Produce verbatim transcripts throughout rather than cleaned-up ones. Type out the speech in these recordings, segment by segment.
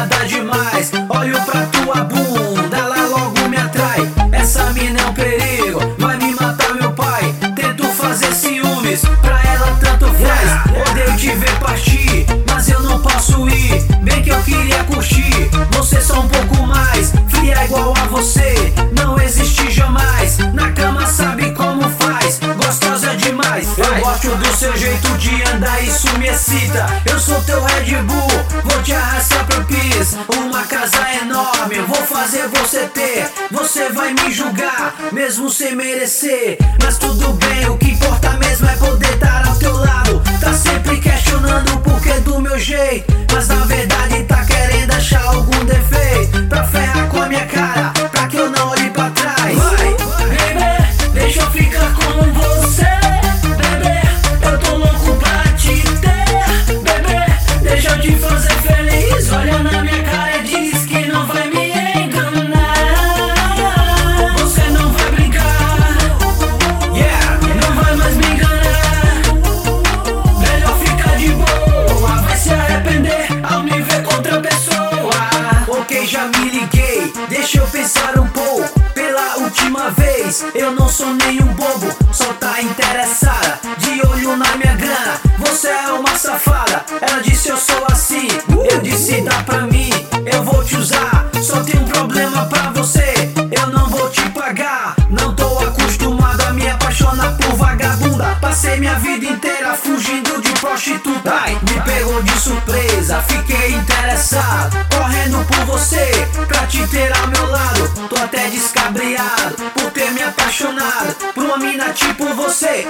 nada demais. Olho pra tua bunda, ela logo me atrai. Essa mina é um perigo, vai me matar meu pai. Tento fazer ciúmes, pra ela tanto faz. Odeio te ver partir, mas eu não posso ir. Bem que eu queria curtir, você só um pouco mais. Fria igual a você, não existe jamais. Na cama sabe como faz, gostosa demais. Eu gosto do seu jeito de andar, isso me excita. Eu sou teu Red Bull, vou te arrastar pro piso. Uma casa enorme, vou fazer você ter. Você vai me julgar, mesmo sem merecer. Mas tudo bem, o que importa mesmo é poder estar ao teu lado. Tá sempre questionando o porquê do meu jeito, mas na verdade tá querendo achar algum defeito pra ferrar com a minha cara, pra que eu não olhe pra trás. Vai, bebê, deixa eu ficar com você. Bebê, eu tô louco pra te ter. Bebê, deixa eu te fazer feliz. Olha na minha cara e diz que não vai me enganar. Você não vai brincar, yeah, não vai mais me enganar. Melhor ficar de boa, vai se arrepender ao me ver com outra pessoa. Ok, já me liguei, deixa eu pensar um pouco. Pela última vez, eu não sou nenhum bobo. Só tá interessada, de olho na minha grana. Você é uma safada, ela disse eu sou assim. Eu disse dá pra mim, eu vou te usar. Só tem um problema pra você, eu não vou te pagar. Não tô acostumado a me apaixonar por vagabunda. Passei minha vida inteira fugindo de prostituta. Ai, me pegou de surpresa, fiquei interessado, correndo por você, pra te ter ao meu lado. Tô até descabriado por ter me apaixonado por uma mina tipo você.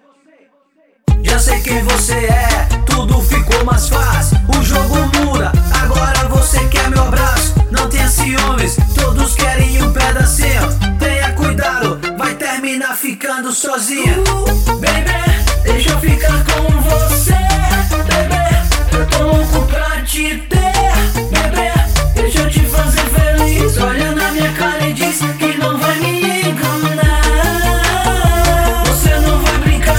Já sei quem você é, tudo ficou mais fácil. O jogo muda, agora você quer meu abraço. Não tenha ciúmes, todos querem um pedacinho. Tenha cuidado, vai terminar ficando sozinha. uh, Baby, deixa eu ficar com você. Bebê, eu tô louco pra te ter. Bebê, deixa eu te fazer feliz. Olha na minha cara e diz que não vai me enganar. Você não vai brincar,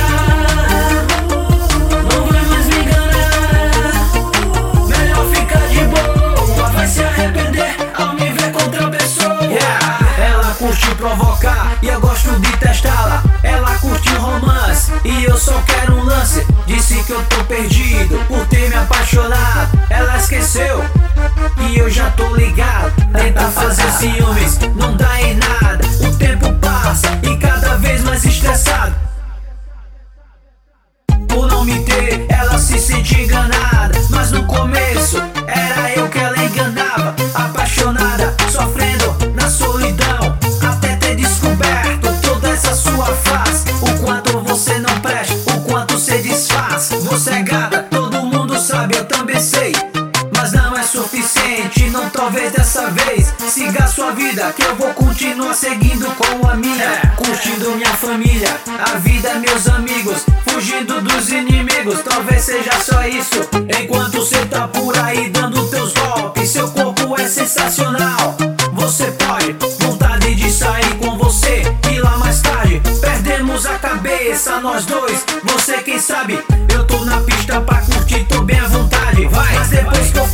não vai mais me enganar. Melhor ficar de boa, vai se arrepender ao me ver com outra pessoa. Yeah. Ela curte provocar e eu gosto de testá-la. Ela curte romance e eu só quero um lance. Disse que eu tô perdido por ter me apaixonado. Ela esqueceu e eu já tô ligado. Tenta fazer ciúmes, não dá em nada. O tempo passa e cada vez mais estressado. Por não me ter, ela se sente enganada. Mas no começo era eu que ela enganava. Apaixonada, sofrendo na solidão, até ter descoberto toda essa sua face. O quanto você não presta, o quanto você desfaz. Você é gata, todo mundo sabe, eu também sei, mas não é suficiente, não talvez dessa vez. Siga a sua vida, que eu vou continuar seguindo com a minha. Curtindo minha família, a vida, meus amigos, fugindo dos inimigos. Talvez seja só isso, enquanto cê tá por aí dando teus golpes. Seu corpo é sensacional, você pode, vontade de sair com você. E lá mais tarde, perdemos a cabeça nós dois. Você quem sabe, eu tô na pista pra curtir, tô bem à vontade. Vai, mas depois que eu